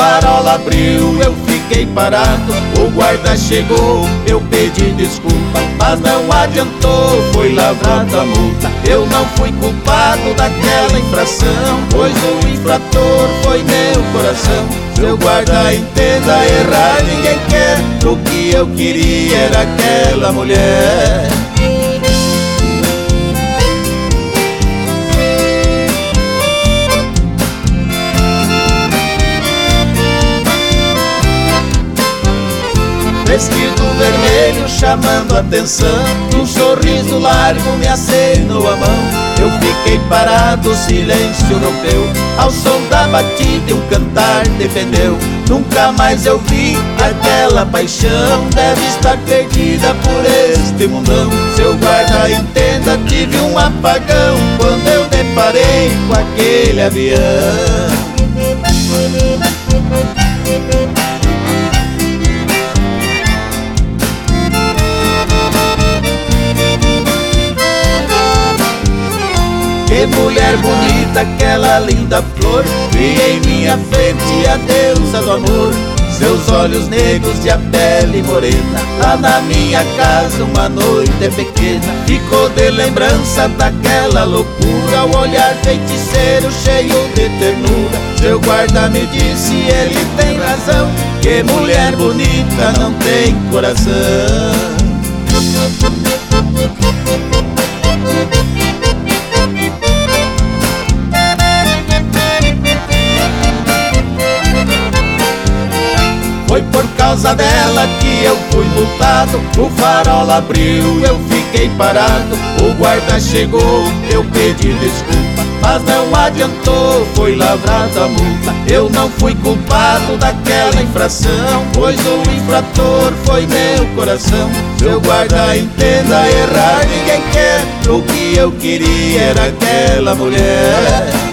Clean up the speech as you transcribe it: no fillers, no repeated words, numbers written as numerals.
farol abriu, eu fiquei parado. O guarda chegou, eu pedi desculpa, mas não adiantou, foi lavrada a multa. Eu não fui culpado daquela infração, pois o infrator foi meu coração. Seu guarda, entenda, errar ninguém quer. O que eu queria era aquela mulher. Vestido vermelho chamando atenção, um sorriso largo me acenou a mão. Eu fiquei parado, o silêncio rompeu, ao som da batida um cantar defendeu. Nunca mais eu vi aquela paixão, deve estar perdida por este mundão. Seu guarda, entenda, tive um apagão quando eu deparei com aquele avião. Que mulher bonita, aquela linda flor, vi em minha frente a deusa do amor. Seus olhos negros e a pele morena, lá na minha casa uma noite pequena. Ficou de lembrança daquela loucura, o olhar feiticeiro cheio de ternura. Seu guarda me disse, ele tem razão, que mulher bonita não tem coração. Foi por causa dela que eu fui multado. O farol abriu, eu fiquei parado. O guarda chegou, eu pedi desculpa, mas não adiantou, foi lavrada a multa. Eu não fui culpado daquela infração, pois o infrator foi meu coração. Seu guarda, entenda, errar ninguém quer. O que eu queria era aquela mulher.